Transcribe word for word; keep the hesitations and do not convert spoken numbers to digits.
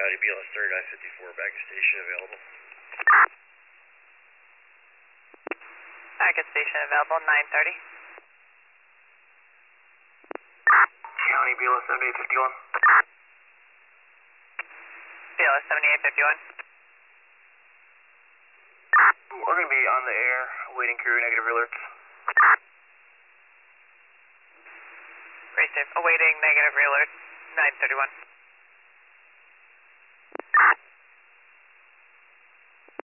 County, B L S thirty-nine fifty-four, baggage station available. Baggage station available, nine thirty. County, B L S seventy-eight fifty-one. B L S seventy-eight fifty-one. We're going to be on the air, waiting crew, negative alerts. Race safe, awaiting negative realert, nine thirty-one.